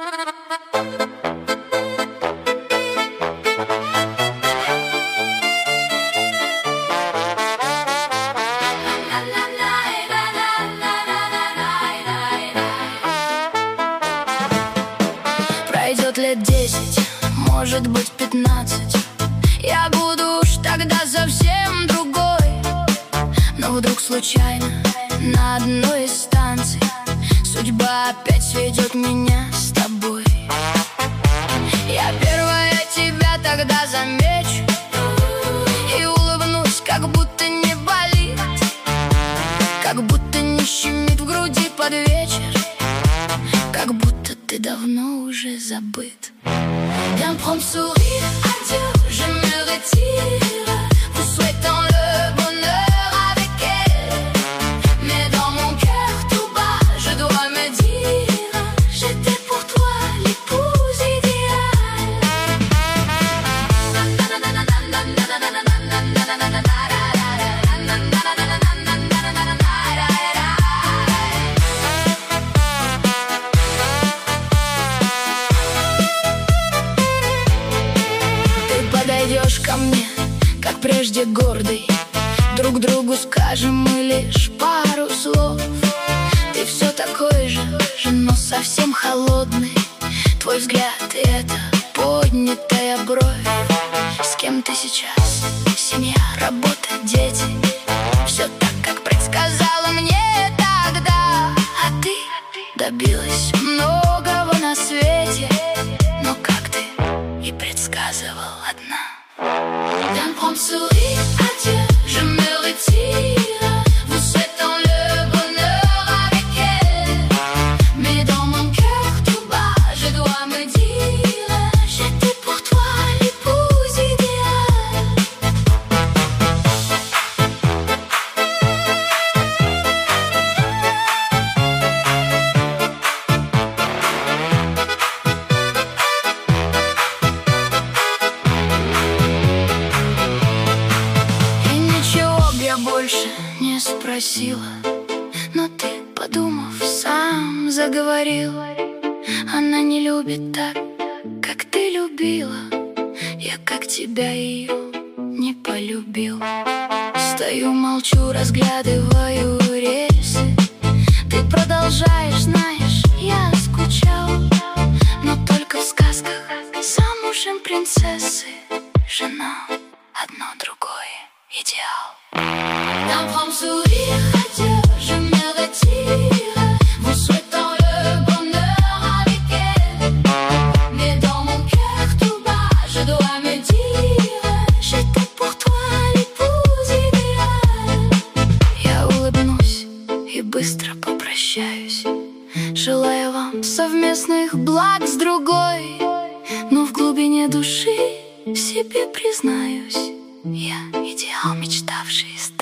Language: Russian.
Пройдет лет 10, может быть 15. Я буду уж тогда совсем другой. Но вдруг случайно на одной из станций судьба опять сведет меня с тобой. Я первая тебя тогда замечу и улыбнусь, как будто не болит, как будто не щемит в груди под вечер, как будто ты давно уже забыт. Viens prendre sourire, adieu, je me retire, vous souhaitant le bonheur avec elle. Mais dans mon cœur tout bas, je dois me dire, j'étais pour toi l'épouse idéale. Подойдешь ко мне, как прежде гордый, друг другу скажем мы лишь пару слов. Ты все такой же, но совсем холодный. Твой взгляд и эта поднятая бровь. С кем ты сейчас? Семья, работа, дети. Все так, как предсказала мне тогда. А ты добилась многого на свете, но как ты и предсказывал одна. Viens prendre sourire, adieu, je me retire, vous souhaitant le bonheur avec elle. Mais dans mon cœur tout bas, je dois me dire, j'étais pour toi l'épouse idéale. Я больше не спросила, но ты, подумав, сам заговорил. Она не любит так, как ты любила. Я как тебя ее не полюбил. Стою, молчу, разглядываю рельсы. Ты продолжаешь, знаешь, я скучал, но только в сказках замужем принцессы жена одно другое идеал. Viens prendre sourire, adieu, je me retire, vous souhaitant le bonheur avec elle. Mais dans mon cœur tout bas, je dois me dire, j'étais pour toi l'épouse idéale. Я улыбнусь и быстро попрощаюсь, желая вам совместных благ с другой. Но в глубине души себе признаюсь, я идеал, мечтавший стать.